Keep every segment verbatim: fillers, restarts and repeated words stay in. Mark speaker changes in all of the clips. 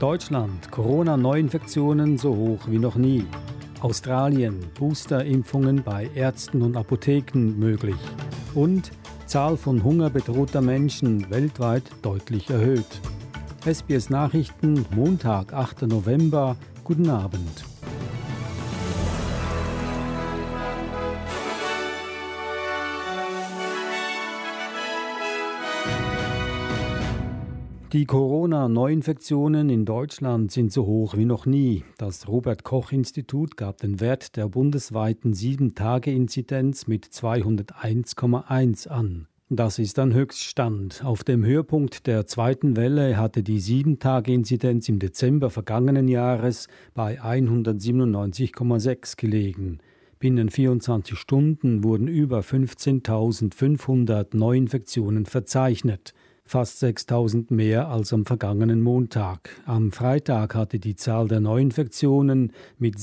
Speaker 1: Deutschland, Corona-Neuinfektionen so hoch wie noch nie. Australien, Boosterimpfungen bei Ärzten und Apotheken möglich. Und Zahl von hungerbedrohter Menschen weltweit deutlich erhöht. S B S Nachrichten, Montag, achter November. Guten Abend. Die Corona-Neuinfektionen in Deutschland sind so hoch wie noch nie. Das Robert-Koch-Institut gab den Wert der bundesweiten sieben Tage Inzidenz mit zweihunderteins Komma eins an. Das ist ein Höchststand. Auf dem Höhepunkt der zweiten Welle hatte die sieben Tage Inzidenz im Dezember vergangenen Jahres bei hundertsiebenundneunzig Komma sechs gelegen. Binnen vierundzwanzig Stunden wurden über fünfzehntausendfünfhundert Neuinfektionen verzeichnet. Fast sechstausend mehr als am vergangenen Montag. Am Freitag hatte die Zahl der Neuinfektionen mit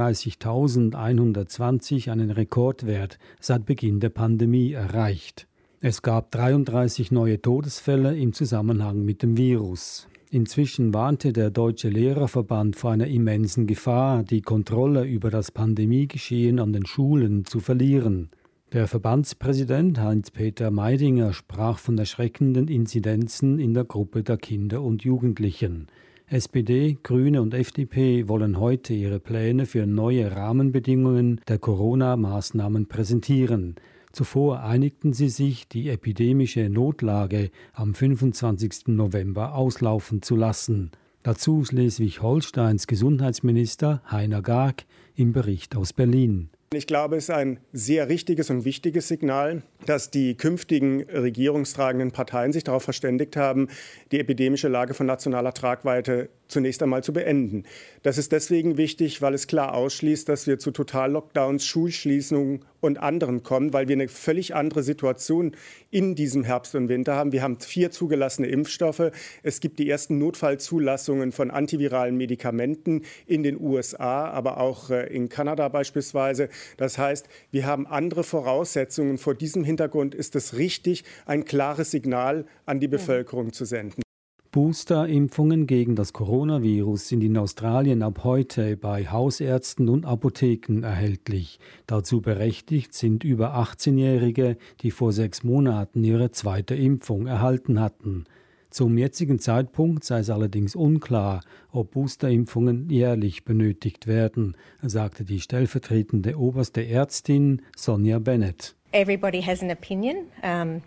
Speaker 1: siebenunddreißigtausendeinhundertzwanzig einen Rekordwert seit Beginn der Pandemie erreicht. Es gab dreiunddreißig neue Todesfälle im Zusammenhang mit dem Virus. Inzwischen warnte der Deutsche Lehrerverband vor einer immensen Gefahr, die Kontrolle über das Pandemiegeschehen an den Schulen zu verlieren. Der Verbandspräsident Heinz-Peter Meidinger sprach von erschreckenden Inzidenzen in der Gruppe der Kinder und Jugendlichen. S P D, Grüne und F D P wollen heute ihre Pläne für neue Rahmenbedingungen der Corona-Maßnahmen präsentieren. Zuvor einigten sie sich, die epidemische Notlage am fünfundzwanzigsten November auslaufen zu lassen. Dazu Schleswig-Holsteins Gesundheitsminister Heiner Garg im Bericht aus Berlin.
Speaker 2: Ich glaube, es ist ein sehr richtiges und wichtiges Signal, dass die künftigen regierungstragenden Parteien sich darauf verständigt haben, die epidemische Lage von nationaler Tragweite zunächst einmal zu beenden. Das ist deswegen wichtig, weil es klar ausschließt, dass wir zu Totallockdowns, Schulschließungen und anderem kommen, weil wir eine völlig andere Situation in diesem Herbst und Winter haben. Wir haben vier zugelassene Impfstoffe. Es gibt die ersten Notfallzulassungen von antiviralen Medikamenten in den U S A, aber auch in Kanada beispielsweise. Das heißt, wir haben andere Voraussetzungen. Vor diesem Hintergrund ist es richtig, ein klares Signal an die Bevölkerung zu senden.
Speaker 1: Boosterimpfungen gegen das Coronavirus sind in Australien ab heute bei Hausärzten und Apotheken erhältlich. Dazu berechtigt sind über achtzehnjährige, die vor sechs Monaten ihre zweite Impfung erhalten hatten. Zum jetzigen Zeitpunkt sei es allerdings unklar, ob Boosterimpfungen jährlich benötigt werden, sagte die stellvertretende oberste Ärztin Sonja Bennett.
Speaker 3: Everybody has an opinion. Um,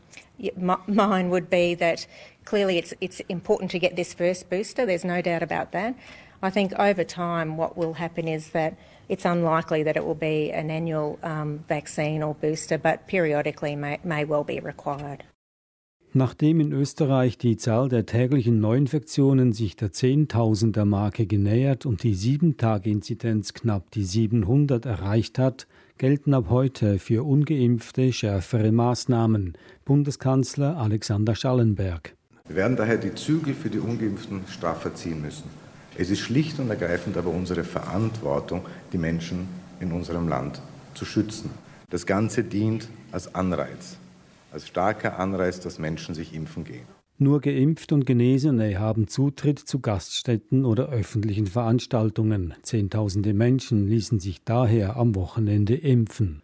Speaker 3: mine would be that clearly it's it's important to get this first booster. There's no doubt about that. I think over time what will happen is that it's unlikely that it will be an annual um, vaccine or booster, but periodically may, may well be required.
Speaker 1: Nachdem in Österreich die Zahl der täglichen Neuinfektionen sich der Zehntausender-Marke genähert und die sieben Tage Inzidenz knapp die siebenhundert erreicht hat, gelten ab heute für Ungeimpfte schärfere Maßnahmen. Bundeskanzler Alexander Schallenberg.
Speaker 4: Wir werden daher die Zügel für die Ungeimpften straffer ziehen müssen. Es ist schlicht und ergreifend aber unsere Verantwortung, die Menschen in unserem Land zu schützen. Das Ganze dient als Anreiz. Als starker Anreiz, dass Menschen sich impfen gehen.
Speaker 1: Nur Geimpft und Genesene haben Zutritt zu Gaststätten oder öffentlichen Veranstaltungen. Zehntausende Menschen ließen sich daher am Wochenende impfen.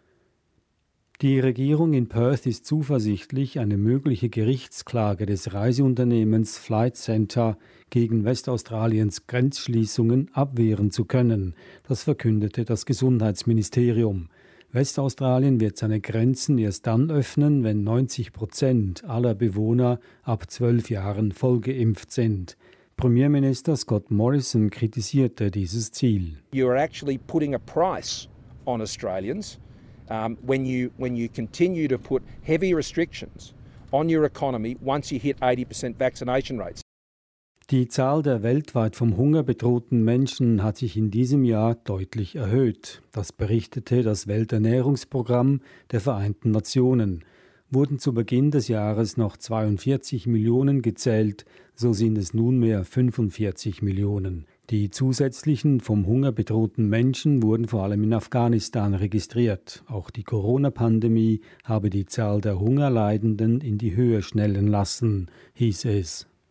Speaker 1: Die Regierung in Perth ist zuversichtlich, eine mögliche Gerichtsklage des Reiseunternehmens Flight Centre gegen Westaustraliens Grenzschließungen abwehren zu können. Das verkündete das Gesundheitsministerium. Westaustralien wird seine Grenzen erst dann öffnen, wenn neunzig Prozent aller Bewohner ab zwölf Jahren vollgeimpft sind. Premierminister Scott Morrison kritisierte dieses Ziel.
Speaker 5: You are actually putting a price on Australians um, when you when you continue to put heavy restrictions on your economy once you hit eighty percent vaccination rates.
Speaker 1: Die Zahl der weltweit vom Hunger bedrohten Menschen hat sich in diesem Jahr deutlich erhöht. Das berichtete das Welternährungsprogramm der Vereinten Nationen. Wurden zu Beginn des Jahres noch zweiundvierzig Millionen gezählt, so sind es nunmehr fünfundvierzig Millionen. Die zusätzlichen vom Hunger bedrohten Menschen wurden vor allem in Afghanistan registriert. Auch die Corona-Pandemie habe die Zahl der Hungerleidenden in die Höhe schnellen lassen, hieß es.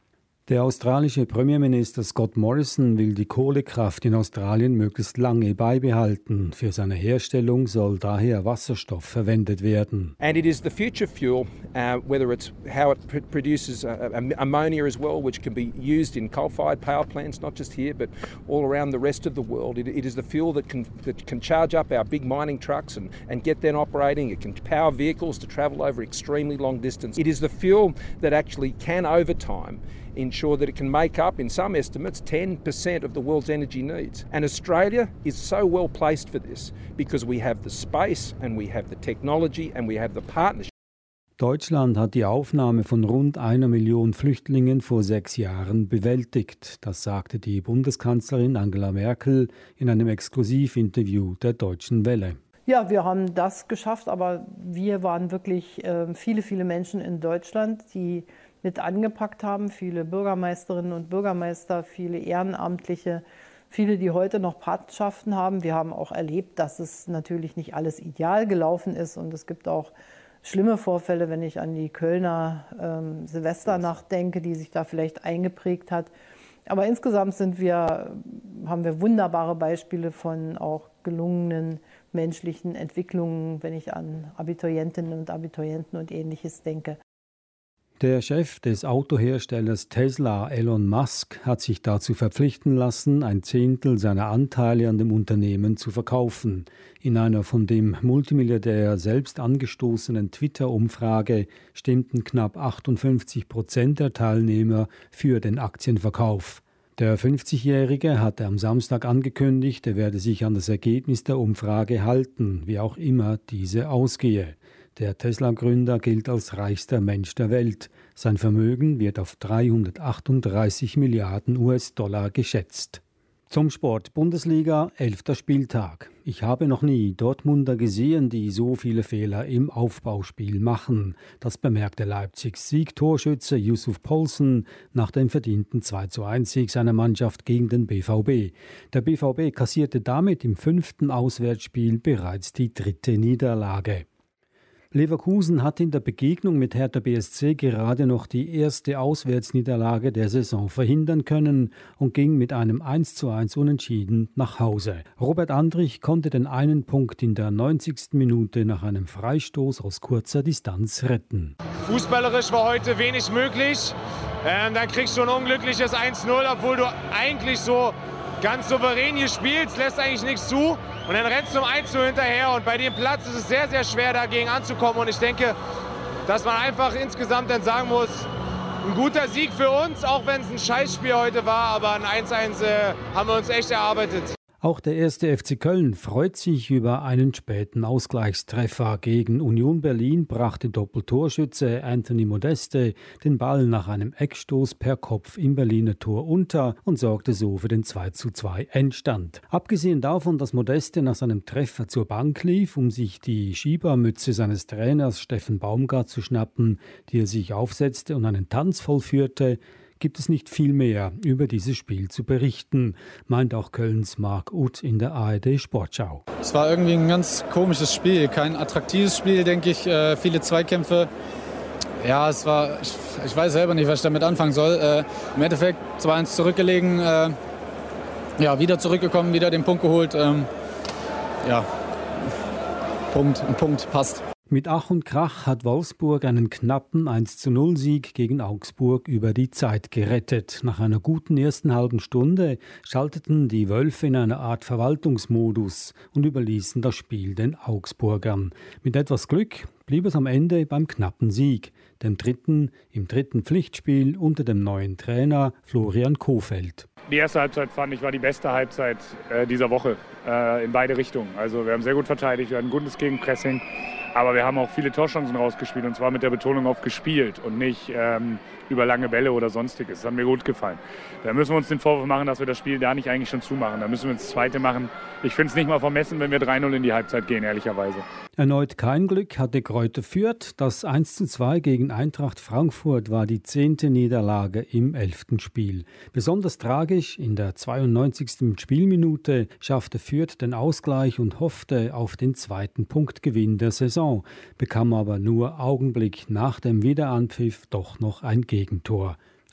Speaker 1: Der australische Premierminister Scott Morrison will die Kohlekraft in Australien möglichst lange beibehalten. Für seine Herstellung soll daher Wasserstoff verwendet werden.
Speaker 5: And it is the future fuel, uh, whether it's how it pr- produces uh, ammonia as well, which can be used in coal-fired power plants, not just here, but all around the rest of the world. It, it is the fuel that can, that can charge up our big mining trucks and, and get them operating. It can power vehicles to travel over extremely long distance. It is the fuel that actually can, over time, ensure that it can make up, in some estimates, ten percent of the world's energy needs. And Australia is so well placed for this because we have the space and we have the technology and we have the partnership.
Speaker 1: Deutschland hat die Aufnahme von rund einer Million Flüchtlingen vor sechs Jahren bewältigt. Das sagte die Bundeskanzlerin Angela Merkel in einem Exklusivinterview der Deutschen Welle.
Speaker 6: Ja, wir haben das geschafft, aber wir waren wirklich äh, viele, viele Menschen in Deutschland, die mit angepackt haben, viele Bürgermeisterinnen und Bürgermeister, viele Ehrenamtliche, viele, die heute noch Patenschaften haben. Wir haben auch erlebt, dass es natürlich nicht alles ideal gelaufen ist und es gibt auch schlimme Vorfälle, wenn ich an die Kölner ähm, Silvesternacht denke, die sich da vielleicht eingeprägt hat. Aber insgesamt sind wir, haben wir wunderbare Beispiele von auch gelungenen menschlichen Entwicklungen, wenn ich an Abiturientinnen und Abiturienten und Ähnliches denke.
Speaker 1: Der Chef des Autoherstellers Tesla, Elon Musk, hat sich dazu verpflichten lassen, ein Zehntel seiner Anteile an dem Unternehmen zu verkaufen. In einer von dem Multimilliardär selbst angestoßenen Twitter-Umfrage stimmten knapp achtundfünfzig Prozent der Teilnehmer für den Aktienverkauf. Der fünfzigjährige hatte am Samstag angekündigt, er werde sich an das Ergebnis der Umfrage halten, wie auch immer diese ausgehe. Der Tesla-Gründer gilt als reichster Mensch der Welt. Sein Vermögen wird auf dreihundertachtunddreißig Milliarden U S-Dollar geschätzt. Zum Sport Bundesliga, elfter Spieltag. Ich habe noch nie Dortmunder gesehen, die so viele Fehler im Aufbauspiel machen. Das bemerkte Leipzigs Siegtorschütze Yusuf Poulsen nach dem verdienten zwei zu eins Sieg seiner Mannschaft gegen den B V B. Der B V B kassierte damit im fünften Auswärtsspiel bereits die dritte Niederlage. Leverkusen hat in der Begegnung mit Hertha B S C gerade noch die erste Auswärtsniederlage der Saison verhindern können und ging mit einem eins zu eins Unentschieden nach Hause. Robert Andrich konnte den einen Punkt in der neunzigsten Minute nach einem Freistoß aus kurzer Distanz retten.
Speaker 7: Fußballerisch war heute wenig möglich. Ähm, dann kriegst du ein unglückliches eins null, obwohl du eigentlich so ganz souverän hier spielst, lässt eigentlich nichts zu. Und dann rennst du um eins zu null hinterher und bei dem Platz ist es sehr, sehr schwer, dagegen anzukommen. Und ich denke, dass man einfach insgesamt dann sagen muss, ein guter Sieg für uns, auch wenn es ein Scheißspiel heute war, aber ein eins eins äh, haben wir uns echt erarbeitet.
Speaker 1: Auch der erste F C Köln freut sich über einen späten Ausgleichstreffer. Gegen Union Berlin brachte Doppeltorschütze Anthony Modeste den Ball nach einem Eckstoß per Kopf im Berliner Tor unter und sorgte so für den zwei zu zwei Endstand. Abgesehen davon, dass Modeste nach seinem Treffer zur Bank lief, um sich die Schiebermütze seines Trainers Steffen Baumgart zu schnappen, die er sich aufsetzte und einen Tanz vollführte, gibt es nicht viel mehr über dieses Spiel zu berichten, meint auch Kölns Marc Uth in der A R D Sportschau.
Speaker 8: Es war irgendwie ein ganz komisches Spiel, kein attraktives Spiel, denke ich, äh, viele Zweikämpfe. Ja, es war, ich, ich weiß selber nicht, was ich damit anfangen soll. Äh, Im Endeffekt zwei eins zurückgelegen, äh, ja, wieder zurückgekommen, wieder den Punkt geholt. Ähm, ja, Punkt, ein Punkt, passt.
Speaker 1: Mit Ach und Krach hat Wolfsburg einen knappen eins zu null Sieg gegen Augsburg über die Zeit gerettet. Nach einer guten ersten halben Stunde schalteten die Wölfe in einer Art Verwaltungsmodus und überließen das Spiel den Augsburgern. Mit etwas Glück blieb es am Ende beim knappen Sieg, dem dritten im dritten Pflichtspiel unter dem neuen Trainer Florian Kohfeldt.
Speaker 9: Die erste Halbzeit, fand ich, war die beste Halbzeit äh, dieser Woche äh, in beide Richtungen. Also wir haben sehr gut verteidigt, wir hatten ein gutes Gegenpressing, aber wir haben auch viele Torchancen rausgespielt und zwar mit der Betonung auf gespielt und nicht ähm, über lange Bälle oder sonstiges. Das hat mir gut gefallen. Da müssen wir uns den Vorwurf machen, dass wir das Spiel da nicht eigentlich schon zumachen. Da müssen wir das Zweite machen. Ich finde es nicht mal vermessen, wenn wir drei null in die Halbzeit gehen, ehrlicherweise.
Speaker 1: Erneut kein Glück hatte Greuther Fürth. Das eins zu zwei gegen Eintracht Frankfurt war die zehnte Niederlage im elften Spiel. Besonders tragisch, in der zweiundneunzigsten Spielminute schaffte Fürth den Ausgleich und hoffte auf den zweiten Punktgewinn der Saison, bekam aber nur Augenblick nach dem Wiederanpfiff doch noch ein Gegentor.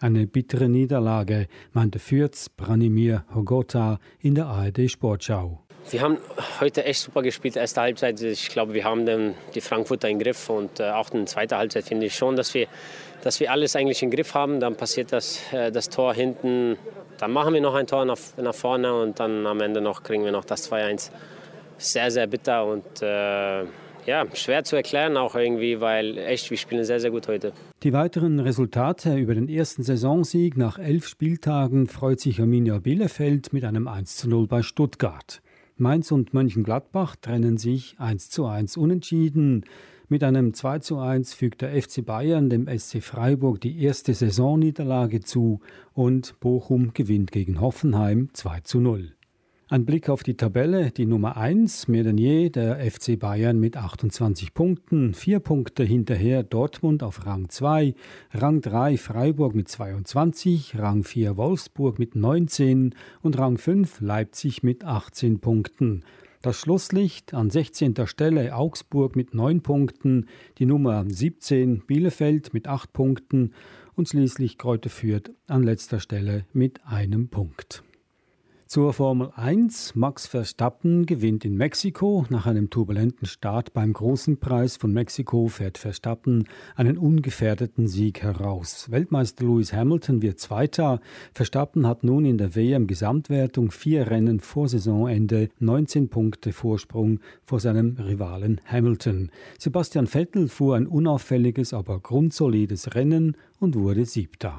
Speaker 1: Eine bittere Niederlage, meinte Fürths Branimir Hogota in der A R D-Sportschau.
Speaker 10: Wir haben heute echt super gespielt, erste Halbzeit. Ich glaube, wir haben den, die Frankfurter im Griff. Und äh, auch in der zweiten Halbzeit finde ich schon, dass wir, dass wir alles eigentlich im Griff haben. Dann passiert das, äh, das Tor hinten. Dann machen wir noch ein Tor nach, nach vorne und dann am Ende noch kriegen wir noch das zwei eins. Sehr, sehr bitter und äh, ja, schwer zu erklären auch irgendwie, weil echt, wir spielen sehr, sehr gut heute.
Speaker 1: Die weiteren Resultate über den ersten Saisonsieg nach elf Spieltagen freut sich Arminia Bielefeld mit einem eins zu null bei Stuttgart. Mainz und Mönchengladbach trennen sich eins zu eins unentschieden. Mit einem zwei zu eins fügt der F C Bayern dem S C Freiburg die erste Saisonniederlage zu und Bochum gewinnt gegen Hoffenheim zwei zu null. Ein Blick auf die Tabelle, die Nummer eins, mehr denn je, der F C Bayern mit achtundzwanzig Punkten, vier Punkte hinterher Dortmund auf Rang zwei, Rang drei Freiburg mit zweiundzwanzig, Rang vier Wolfsburg mit neunzehn und Rang fünf Leipzig mit achtzehn Punkten. Das Schlusslicht an sechzehnter Stelle Augsburg mit neun Punkten, die Nummer siebzehn Bielefeld mit acht Punkten und schließlich Greuther Fürth an letzter Stelle mit einem Punkt. Zur Formel eins. Max Verstappen gewinnt in Mexiko. Nach einem turbulenten Start beim Großen Preis von Mexiko fährt Verstappen einen ungefährdeten Sieg heraus. Weltmeister Lewis Hamilton wird Zweiter. Verstappen hat nun in der W M-Gesamtwertung vier Rennen vor Saisonende neunzehn Punkte Vorsprung vor seinem Rivalen Hamilton. Sebastian Vettel fuhr ein unauffälliges, aber grundsolides Rennen und wurde Siebter.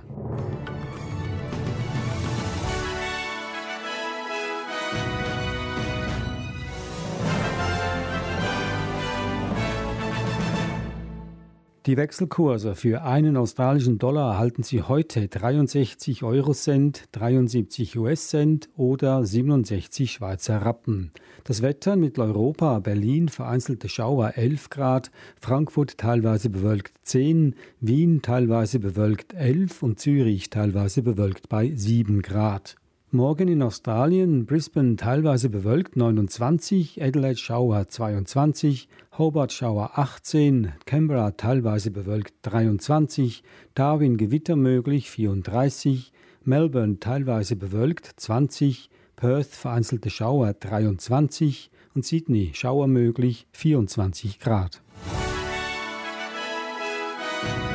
Speaker 1: Die Wechselkurse für einen australischen Dollar erhalten Sie heute dreiundsechzig Eurocent, dreiundsiebzig U S-Cent oder siebenundsechzig Schweizer Rappen. Das Wetter in Mitteleuropa: Berlin vereinzelte Schauer elf Grad, Frankfurt teilweise bewölkt zehn, Wien teilweise bewölkt elf und Zürich teilweise bewölkt bei sieben Grad. Morgen in Australien: Brisbane teilweise bewölkt neunundzwanzig, Adelaide Schauer zweiundzwanzig, Hobart Schauer achtzehn, Canberra teilweise bewölkt dreiundzwanzig, Darwin Gewitter möglich vierunddreißig, Melbourne teilweise bewölkt zwanzig, Perth vereinzelte Schauer dreiundzwanzig und Sydney Schauer möglich vierundzwanzig Grad.